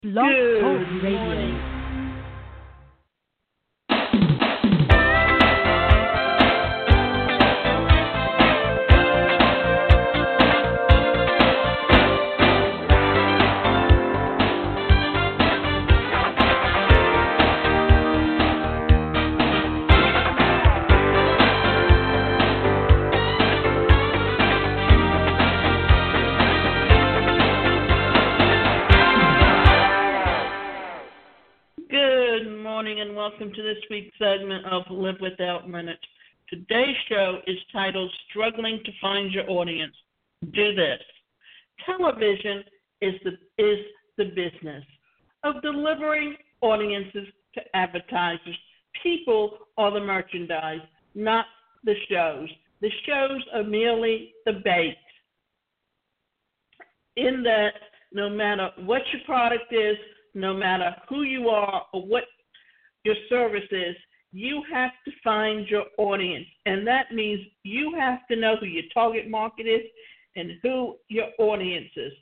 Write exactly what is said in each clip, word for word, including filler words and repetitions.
Blog Talk Radio. And welcome to this week's segment of Live Without Limits. Today's show is titled Struggling to Find Your Audience. Do this. Television is the, is the business of delivering audiences to advertisers. People are the merchandise, not the shows. The shows are merely the bait. In that, no matter what your product is, no matter who you are or what your service is, you have to find your audience. And that means you have to know who your target market is and who your audience is.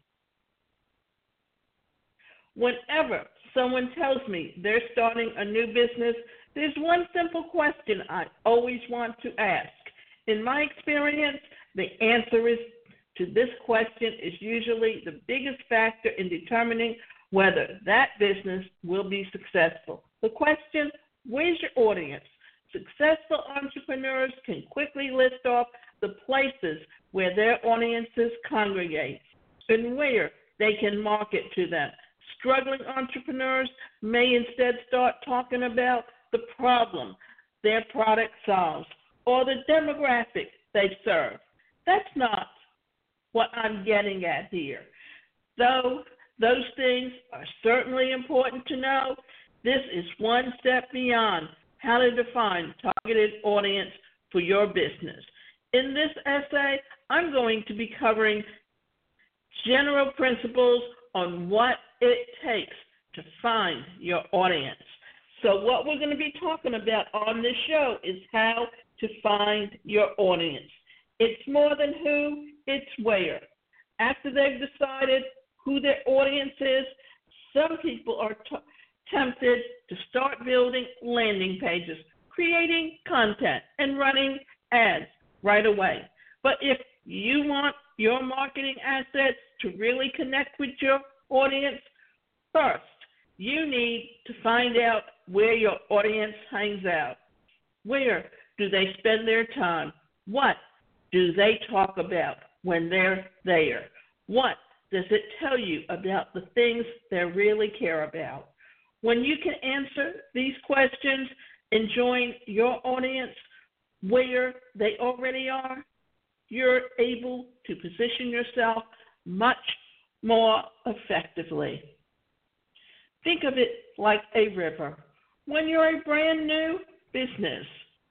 Whenever someone tells me they're starting a new business, there's one simple question I always want to ask. In my experience, the answer is to this question is usually the biggest factor in determining whether that business will be successful. The question, where's your audience? Successful entrepreneurs can quickly list off the places where their audiences congregate and where they can market to them. Struggling entrepreneurs may instead start talking about the problem their product solves or the demographic they serve. That's not what I'm getting at here. Though those things are certainly important to know, this is one step beyond how to define targeted audience for your business. In this essay, I'm going to be covering general principles on what it takes to find your audience. So what we're going to be talking about on this show is how to find your audience. It's more than who, it's where. After they've decided who their audience is, some people are t- tempted to start building landing pages, creating content, and running ads right away. But if you want your marketing assets to really connect with your audience, first, you need to find out where your audience hangs out. Where do they spend their time? What do they talk about when they're there? What does it tell you about the things they really care about? When you can answer these questions and join your audience where they already are, you're able to position yourself much more effectively. Think of it like a river. When you're a brand new business,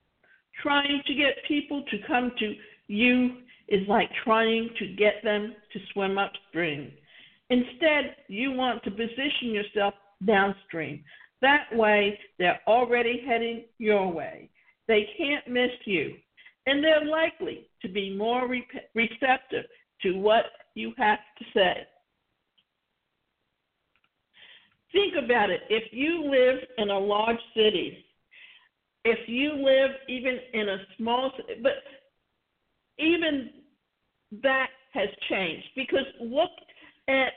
trying to get people to come to you is like trying to get them to swim upstream. Instead, you want to position yourself downstream. That way, they're already heading your way. They can't miss you, and they're likely to be more re- receptive to what you have to say. Think about it. If you live in a large city, if you live even in a small city, but even that has changed, because look at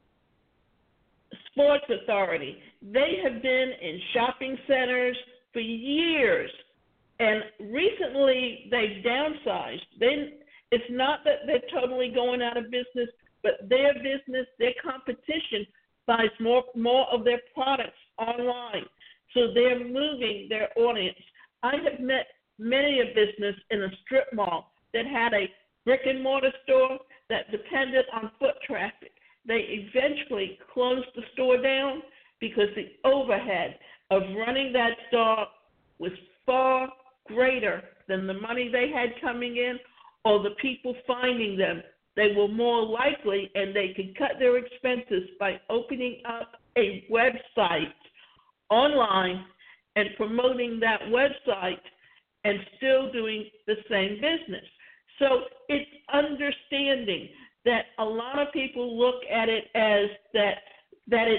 Sports Authority. They have been in shopping centers for years, and recently they've downsized. They, it's not that they're totally going out of business, but their business, their competition buys more, more of their products online. So they're moving their audience. I have met many a business in a strip mall that had a brick and mortar store that depended on foot traffic. They eventually closed the store down because the overhead of running that store was far greater than the money they had coming in or the people finding them. They were more likely, and they could cut their expenses by opening up a website online and promoting that website and still doing the same business. So it's understanding that a lot of people look at it as that that it's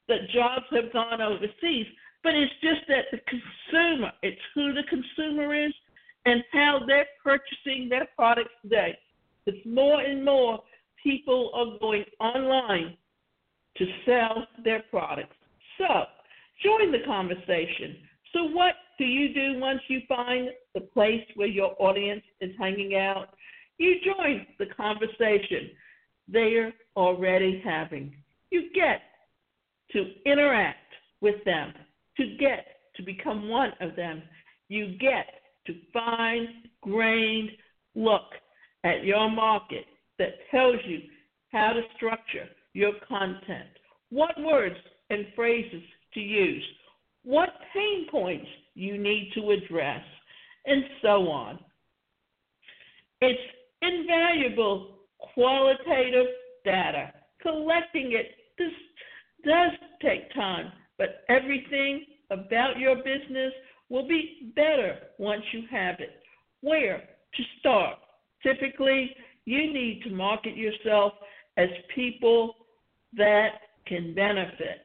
that jobs have gone overseas, but it's just that the consumer, it's who the consumer is and how they're purchasing their products today. It's more and more people are going online to sell their products. So join the conversation. So what do you do once you find the place where your audience is hanging out? You join the conversation they're already having. You get to interact with them, to get to become one of them. You get to fine-grained look at your market that tells you how to structure your content, what words and phrases to use, what pain points you need to address, and so on. It's invaluable qualitative data. Collecting it does, does take time, but everything about your business will be better once you have it. Where to start? Typically, you need to market yourself as people that can benefit.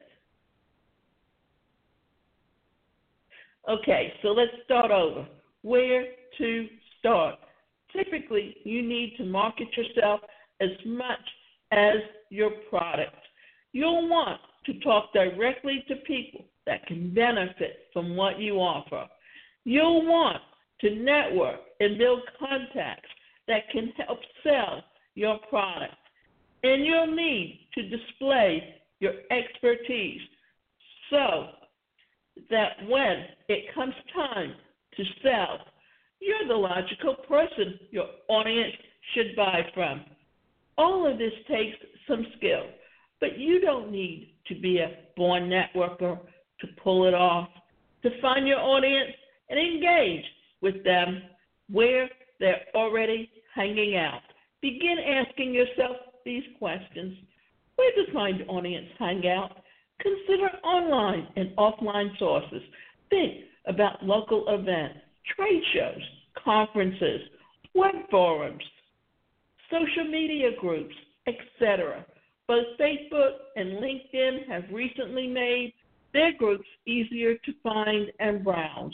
Okay, so let's start over. Where to start? Typically, you need to market yourself as much as your product. You'll want to talk directly to people that can benefit from what you offer. You'll want to network and build contacts that can help sell your product. And you'll need to display your expertise so that when it comes time to sell, you're the logical person your audience should buy from. All of this takes some skill, but you don't need to be a born networker to pull it off. To find your audience and engage with them where they're already hanging out. Begin asking yourself these questions. Where does my audience hang out? Consider online and offline sources. Think about local events, trade shows, conferences, web forums, social media groups, et cetera. Both Facebook and LinkedIn have recently made their groups easier to find and browse.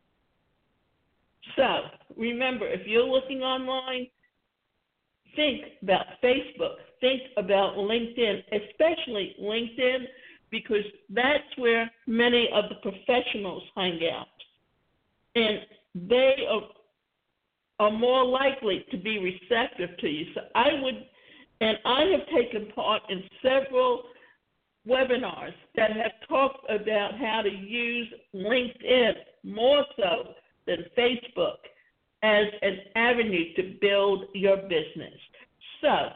So remember, if you're looking online, think about Facebook, think about LinkedIn, especially LinkedIn, because that's where many of the professionals hang out. And they are, are more likely to be receptive to you. So I would, and I have taken part in several webinars that have talked about how to use LinkedIn more so than Facebook as an avenue to build your business. So,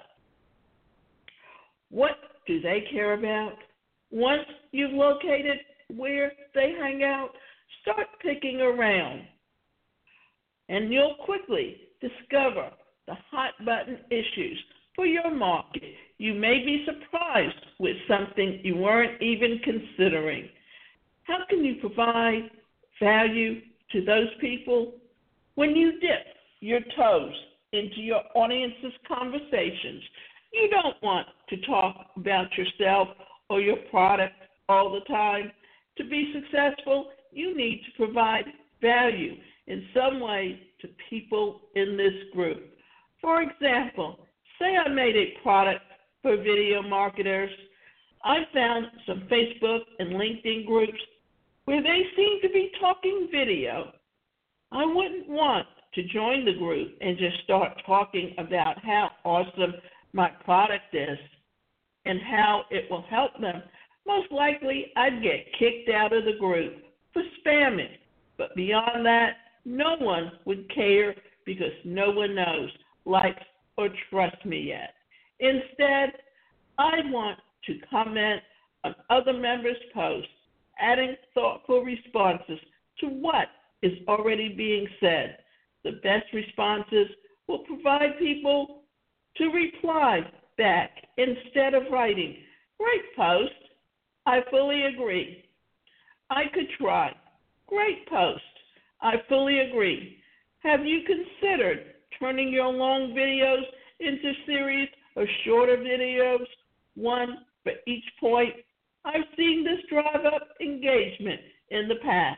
what do they care about? Once you've located where they hang out, start picking around, and you'll quickly discover the hot button issues for your market. You may be surprised with something you weren't even considering. How can you provide value to those people? When you dip your toes into your audience's conversations, you don't want to talk about yourself or your product all the time. To be successful, you need to provide value in some way to people in this group. For example, say I made a product for video marketers. I found some Facebook and LinkedIn groups where they seem to be talking video. I wouldn't want to join the group and just start talking about how awesome my product is and how it will help them. Most likely, I'd get kicked out of the group for spamming. But beyond that, no one would care because no one knows, likes, or trusts me yet. Instead, I want to comment on other members' posts, adding thoughtful responses to what is already being said. The best responses will provide people to reply back instead of writing, "Great post. I fully agree. I could try. Great post. I fully agree. Have you considered turning your long videos into series of shorter videos, one for each point I've seen this drive up engagement in the past.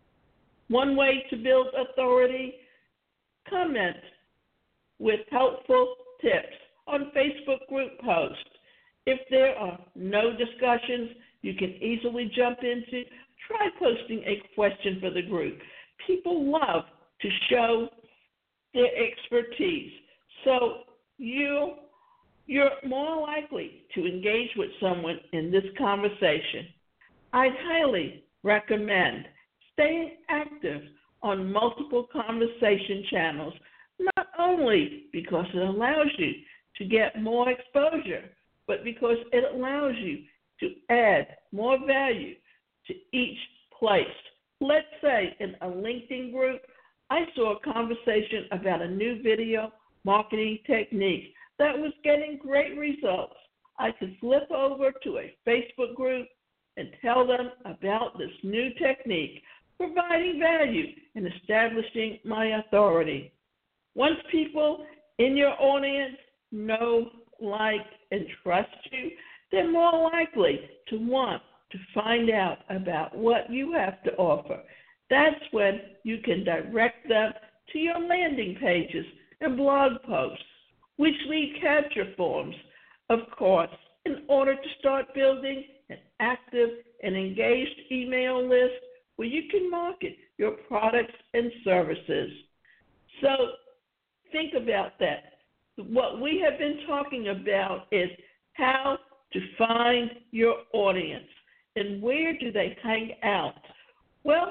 One way to build authority: comment with helpful tips on Facebook group posts. If there are no discussions you can easily jump into, try posting a question for the group. People love to show their expertise, so you, you're more likely to engage with someone in this conversation. I'd highly recommend staying active on multiple conversation channels, not only because it allows you to get more exposure, but because it allows you to add more value to each place. Let's say in a LinkedIn group, I saw a conversation about a new video marketing technique that was getting great results. I could flip over to a Facebook group and tell them about this new technique, providing value and establishing my authority. Once people in your audience know, like, and trust you, they're more likely to want to find out about what you have to offer. That's when you can direct them to your landing pages and blog posts, which lead capture forms, of course, in order to start building an active and engaged email list where you can market your products and services. So think about that. What we have been talking about is how to find your audience and where do they hang out. Well,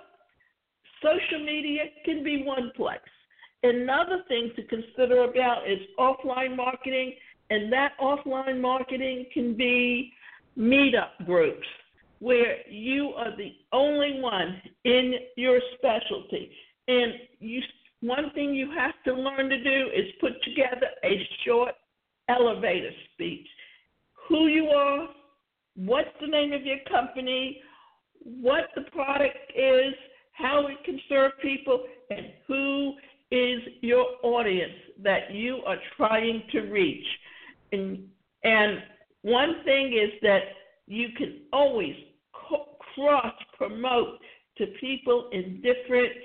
social media can be one place. Another thing to consider about is offline marketing, and that offline marketing can be meetup groups where you are the only one in your specialty. And you, one thing you have to learn to do is put together a short elevator speech. Who you are, what's the name of your company, what the product is, how it can serve people, and who is your audience that you are trying to reach. And, and one thing is that you can always co- cross-promote to people in different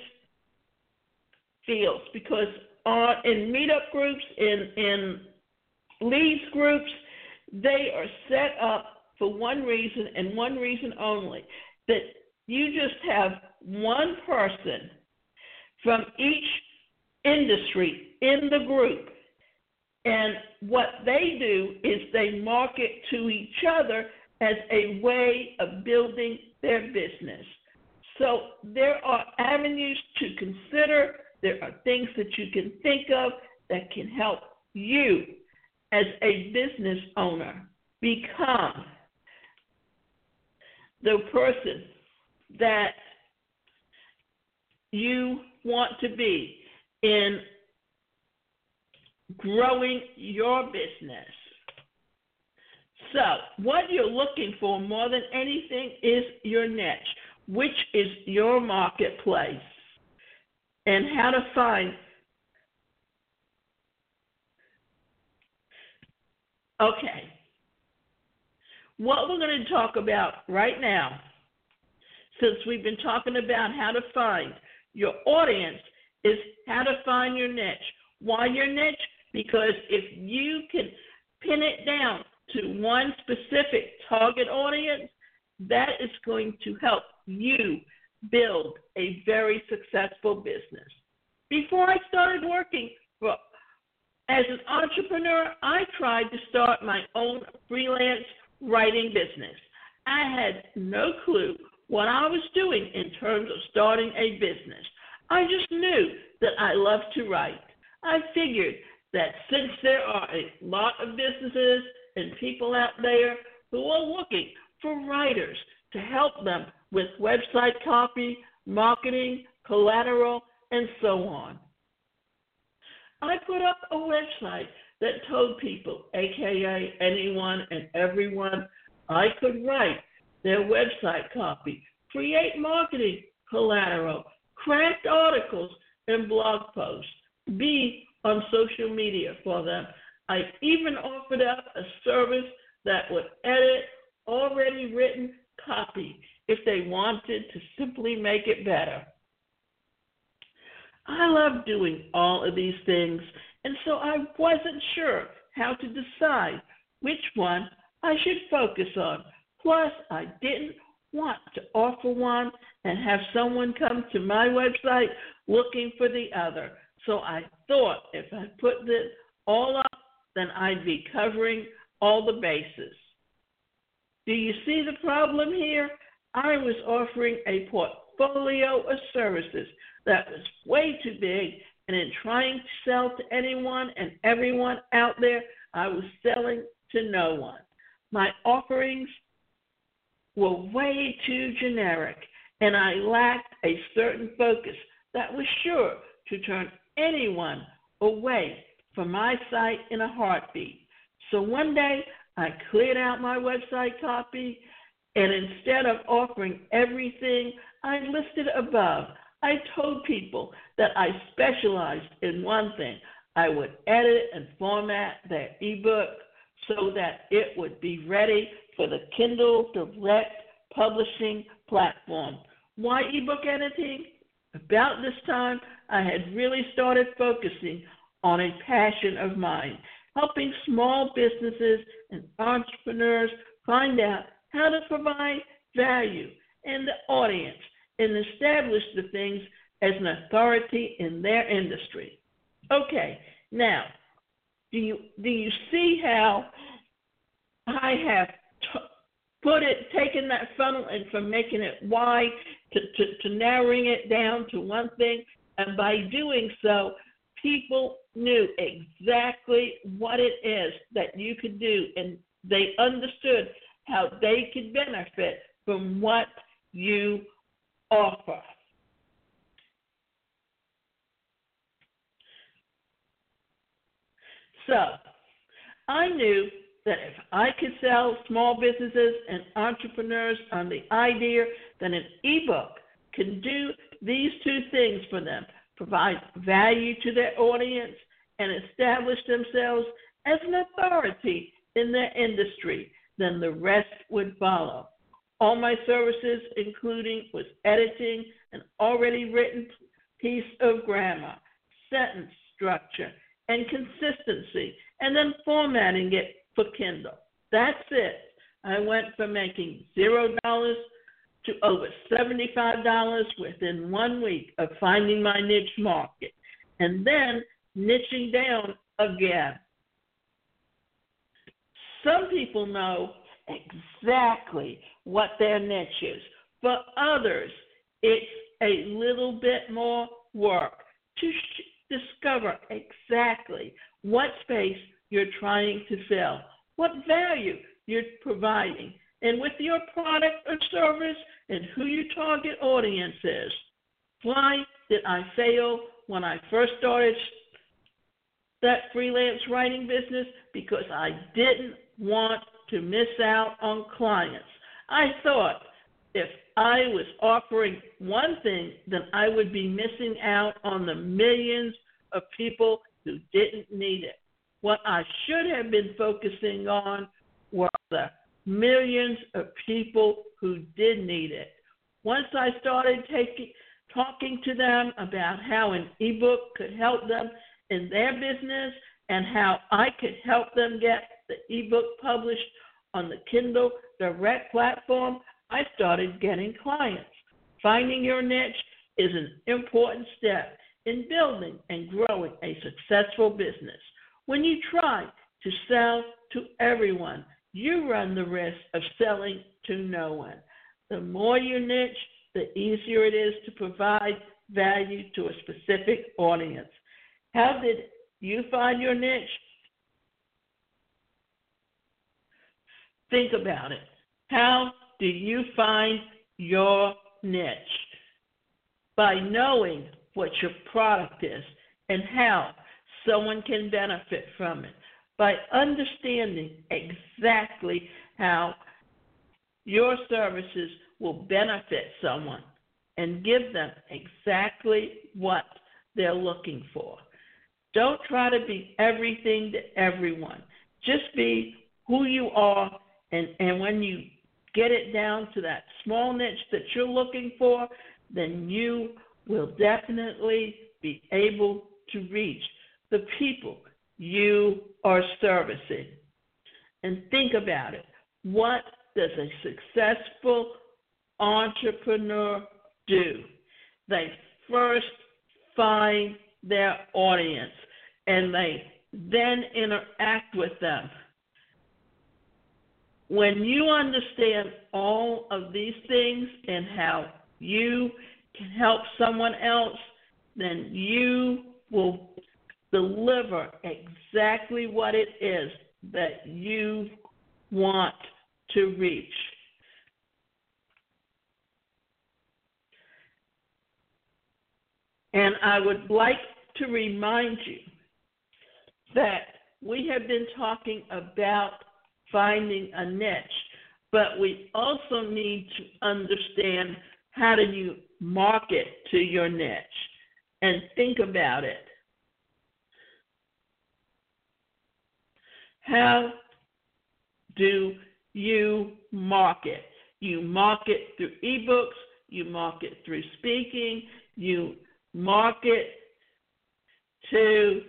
fields, because uh, in meetup groups, in, in leads groups, they are set up for one reason and one reason only, that you just have one person from each industry in the group, and what they do is they market to each other as a way of building their business. So there are avenues to consider. There are things that you can think of that can help you as a business owner become the person that you want to be in growing your business. So what you're looking for more than anything is your niche, which is your marketplace, and how to find. Okay. What we're going to talk about right now, since we've been talking about how to find your audience, is how to find your niche. Why your niche? Because if you can pin it down to one specific target audience, that is going to help you build a very successful business. Before I started working for, as an entrepreneur, I tried to start my own freelance writing business. I had no clue what I was doing in terms of starting a business. I just knew that I loved to write. I figured that since there are a lot of businesses and people out there who are looking for writers to help them with website copy, marketing, collateral, and so on, I put up a website that told people, aka anyone and everyone, I could write their website copy, create marketing collateral, craft articles and blog posts, be on social media for them. I even offered up a service that would edit already written copy if they wanted to simply make it better. I love doing all of these things, and so I wasn't sure how to decide which one I should focus on. Plus, I didn't want to offer one and have someone come to my website looking for the other. So I thought if I put it all up, then I'd be covering all the bases. Do you see the problem here? I was offering a portfolio of services that was way too big, and in trying to sell to anyone and everyone out there, I was selling to no one. My offerings were way too generic, and I lacked a certain focus that was sure to turn anyone away from my site in a heartbeat. So one day, I cleared out my website copy, and instead of offering everything I listed above, I told people that I specialized in one thing. I would edit and format their ebook so that it would be ready for the Kindle Direct publishing platform. Why ebook editing? About this time, I had really started focusing on a passion of mine, helping small businesses and entrepreneurs find out how to provide value in the audience and establish the things as an authority in their industry. Okay, now, do you do you see how I have t- put it, taken that funnel and from making it wide to, to, to narrowing it down to one thing? And by doing so, people knew exactly what it is that you could do, and they understood how they could benefit from what you offer. So I knew that if I could sell small businesses and entrepreneurs on the idea that an ebook can do these two things for them, provide value to their audience, and establish themselves as an authority in their industry, then the rest would follow. All my services, including was editing an already written piece of grammar, sentence structure, and consistency, and then formatting it for Kindle. That's it. I went from making zero dollars to over seventy-five dollars within one week of finding my niche market, and then niching down again. Some people know exactly what their niche is. For others, it's a little bit more work to sh- discover exactly what space you're trying to fill, what value you're providing, and with your product or service and who your target audience is. Why did I fail when I first started that freelance writing business? Because I didn't want to miss out on clients. I thought if I was offering one thing, then I would be missing out on the millions of people who didn't need it. What I should have been focusing on were the millions of people who did need it. Once I started taking, talking to them about how an ebook could help them in their business and how I could help them get the ebook published on the Kindle Direct platform, I started getting clients. Finding your niche is an important step in building and growing a successful business. When you try to sell to everyone, you run the risk of selling to no one. The more you niche, the easier it is to provide value to a specific audience. How did you find your niche? Think about it. How do you find your niche? By knowing what your product is and how someone can benefit from it. By understanding exactly how your services will benefit someone and give them exactly what they're looking for. Don't try to be everything to everyone. Just be who you are, and, and when you get it down to that small niche that you're looking for, then you will definitely be able to reach the people you are servicing. And think about it. What does a successful entrepreneur do? They first find their audience and they then interact with them. When you understand all of these things and how you can help someone else, then you will deliver exactly what it is that you want to reach. And I would like to remind you that we have been talking about finding a niche, but we also need to understand how do you market to your niche. And think about it. How do you market? You market through ebooks, you market through speaking, you market to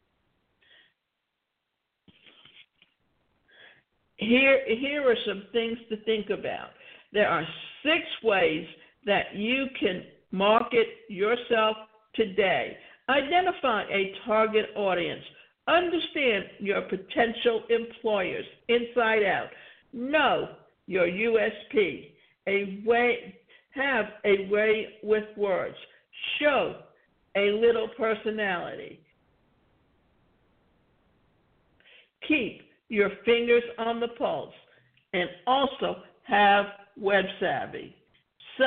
here here are some things to think about. There are six ways that you can market yourself today. Identify a target audience. Understand your potential employers inside out. Know your U S P. A way, have a way with words. Show a little personality. Keep your fingers on the pulse and also have web savvy. So,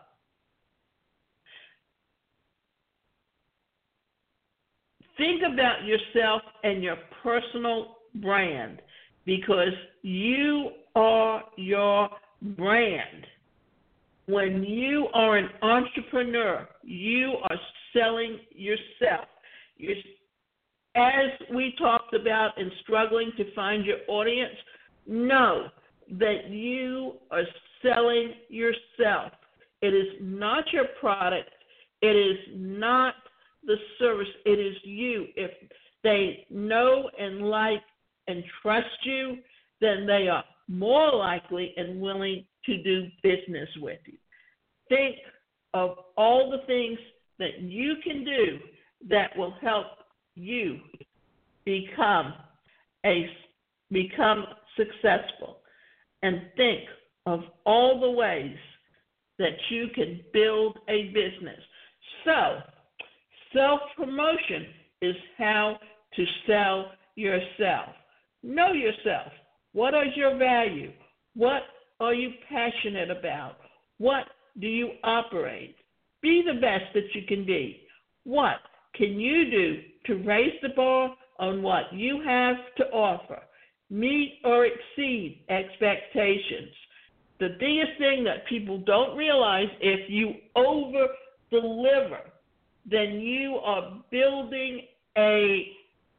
think about yourself and your personal brand because you are your brand. When you are an entrepreneur, you are selling yourself. You're, as we talked about in struggling to find your audience, know that you are selling yourself. It is not your product. It is not the service. It is you. If they know and like and trust you, then they are more likely and willing to do business with you. Think of all the things that you can do that will help you become a become successful, and think of all the ways that you can build a business. So, self-promotion is how to sell yourself. Know yourself. What is your value? What are you passionate about? What do you operate? Be the best that you can be. What can you do to raise the bar on what you have to offer? Meet or exceed expectations. The biggest thing that people don't realize, if you over-deliver, then you are building a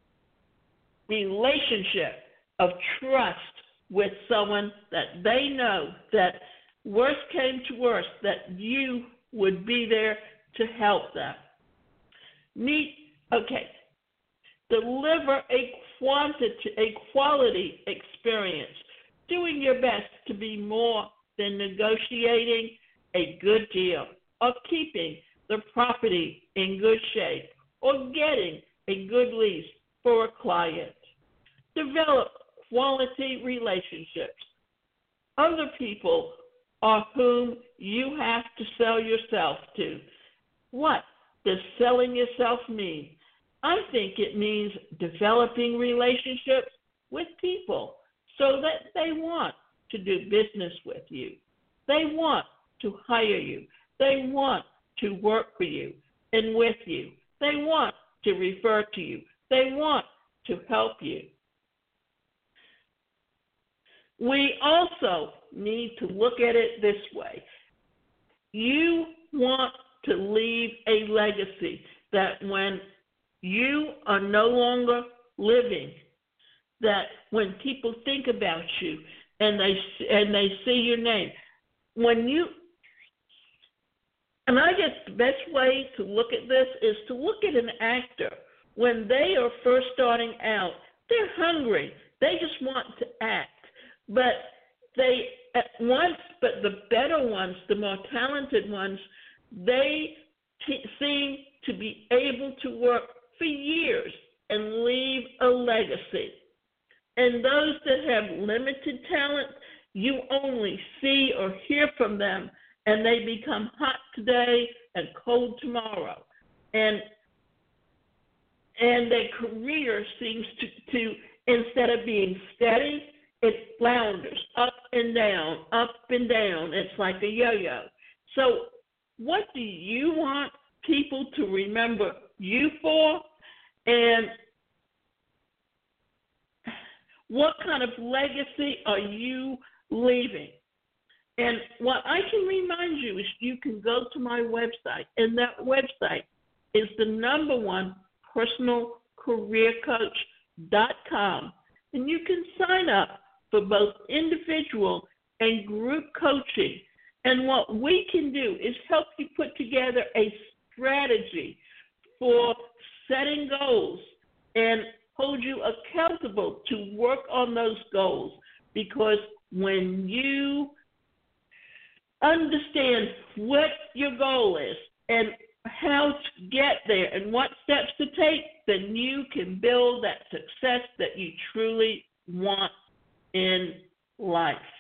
relationship of trust with someone that they know that worst came to worst, that you would be there to help them. Meet, okay, deliver a quantity, a quality experience, doing your best to be more than negotiating a good deal, or keeping the property in good shape, or getting a good lease for a client. Develop quality relationships. Other people are whom you have to sell yourself to. What does selling yourself mean? I think it means developing relationships with people so that they want to do business with you. They want to hire you. They want to work for you and with you. They want to refer to you. They want to help you. We also need to look at it this way. You want to leave a legacy that when you are no longer living, that when people think about you, and they and they see your name. When you and I guess the best way to look at this is to look at an actor. When they are first starting out, they're hungry. They just want to act. But they at once, but the better ones, the more talented ones, they t- seem to be able to work for years and leave a legacy. And those that have limited talent, you only see or hear from them, and they become hot today and cold tomorrow. And and their career seems to, to instead of being steady, it flounders up and down, up and down. It's like a yo-yo. So what do you want people to remember you for? And what kind of legacy are you leaving? And what I can remind you is you can go to my website, and that website is the number one personal career coach dot com. And you can sign up for both individual and group coaching. And what we can do is help you put together a strategy for setting goals and hold you accountable to work on those goals. Because when you understand what your goal is and how to get there and what steps to take, then you can build that success that you truly want in life.